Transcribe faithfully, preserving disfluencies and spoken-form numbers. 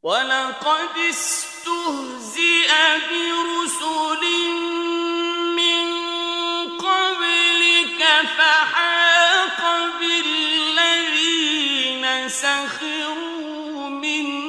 وَلَقَدِ اسْتُهْزِئَ بِرُسُلٍ مِّن قَبْلِكَ فَحَاقَ بِالَّذِينَ سَخِرُوا مِنْهُم